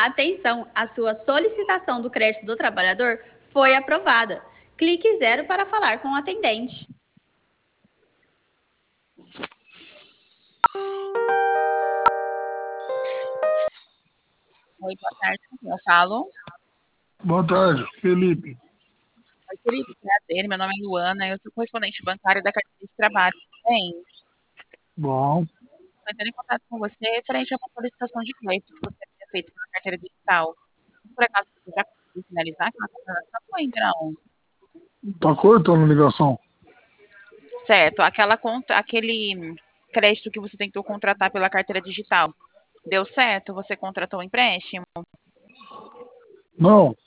Atenção, a sua solicitação do crédito do trabalhador foi aprovada. Clique 0 para falar com o atendente. Oi, boa tarde, com quem eu falo? Boa tarde, Felipe. Oi, Felipe, prazer, meu nome é Luana, eu sou correspondente bancária da carteira de trabalho. Bem, Bom, estou entrando em contato com você referente a uma solicitação de crédito que você tinha feito pela carteira digital. Por acaso você já conseguiu finalizar aquela contratação ou ainda não? tá cortando a ligação. Certo, aquele crédito que você tentou contratar pela carteira digital, deu certo? Você contratou o empréstimo? Não,